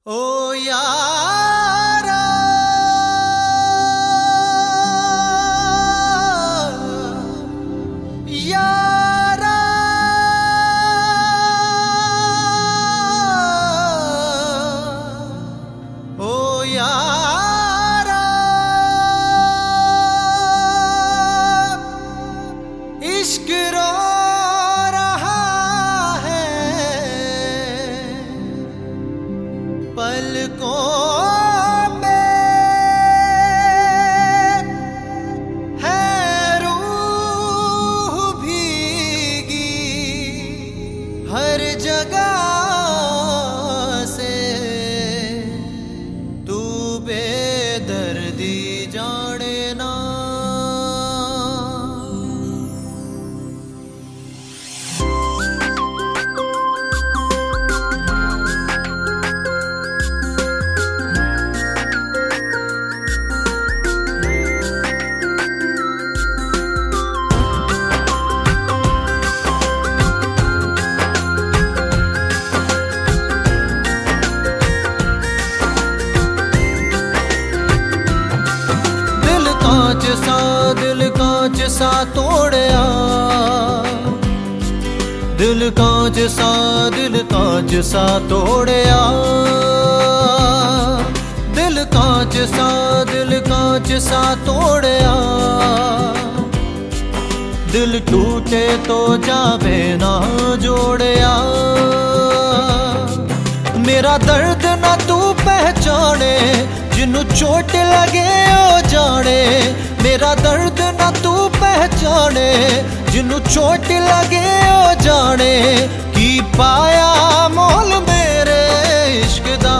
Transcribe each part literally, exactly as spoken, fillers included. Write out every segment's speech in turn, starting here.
ओ यारा यारा ओ यारा इश्क रो रहा है पलकों पे है रूह भीगी हर जगह से तू बेदर्दी जाने ना। कांच सा दिल कांच सा तोड़या, दिल कांच सा दिल कांच सा तोड़या, दिल कांच सा दिल कांच सा तोड़या। दिल टूटे तो जावे ना जोड़या, मेरा दर्द ना तू पहचाने जिन्नू चोट लगे ओ जाने। मेरा दर्द ना तू पहचाने जिन्नू चोट लगे ओ जाने। की पाया मोल मेरे इश्क दा,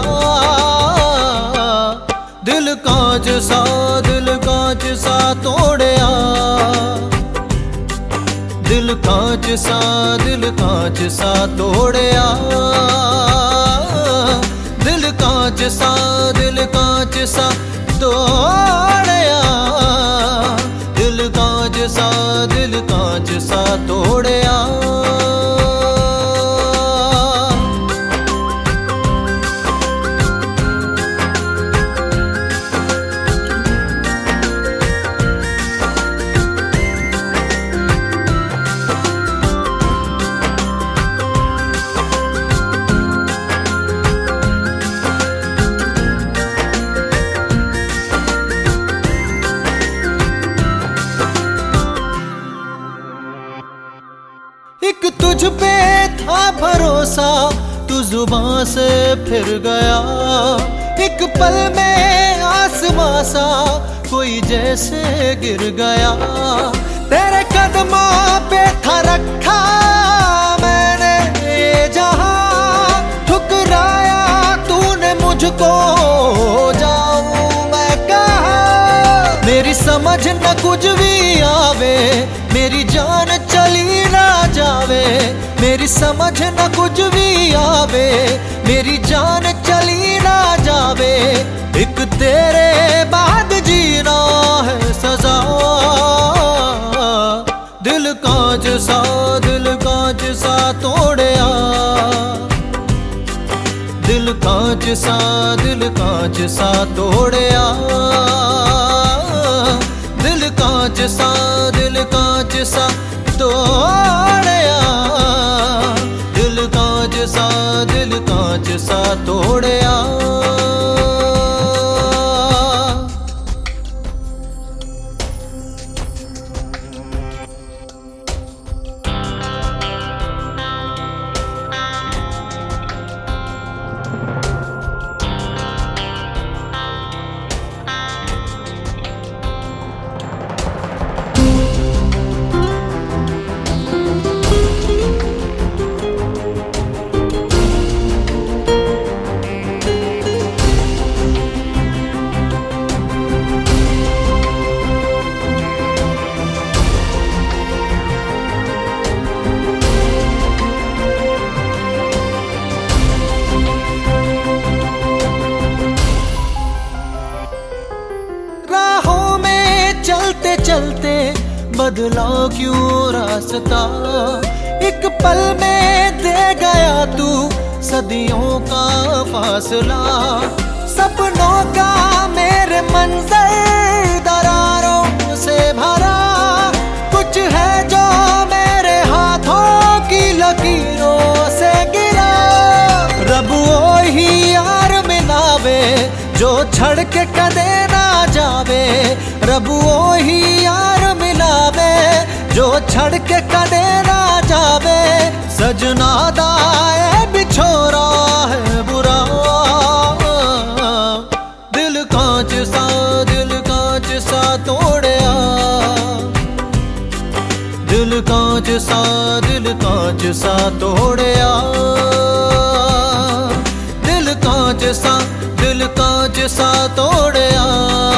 दिल कांच सा दिल कांच सा तोड़या, दिल कांच सा दिल कांच सा तोड़या, दिल कांच सा दिल कांच सा तोड़या, दिल कांच सा दिल कांच सा तोड़या। एक तुझ पे था भरोसा, तू जुबां से फिर गया। एक पल में आसमां सा कोई जैसे गिर गया। तेरे कदमों पे था रखा मैंने ये जहां, ठुकराया तूने मुझको जाऊं मैं कहां। मेरी समझ न कुछ भी आवे, मेरी जान चली ना जावे। मेरी समझ न कुछ भी आवे, मेरी जान चली ना जावे। एक तेरे बाद जीना है सजा, दिल कांच सा दिल कांच सा तोड़या, दिल कांच सा दिल कांच सा तोड़या, दिल कांच सा दिल कांच सा तोड़या, दिल कांच सा दिल कांच सा तोड़या। चलते चलते बदला क्यों रास्ता, एक पल में दे गया तू सदियों का फासला। फासला। सपनों का मेरे मंजर दरारों से भरा, कुछ है जो मेरे हाथों की लकीरों से गिरा। रब वो ही यार मिलावे जो छड़ के कदे ना जावे। रब वो ही यार मिलावे जो छड़ के कदे ना जावे। सजना दाए बिछोरा है बुरा, दिल कांच सा दिल कांच सा तोड़या। दिल कांच सा दिल कांच सा तोड़या। दिल कांच सा दिल कांच सा तोड़या।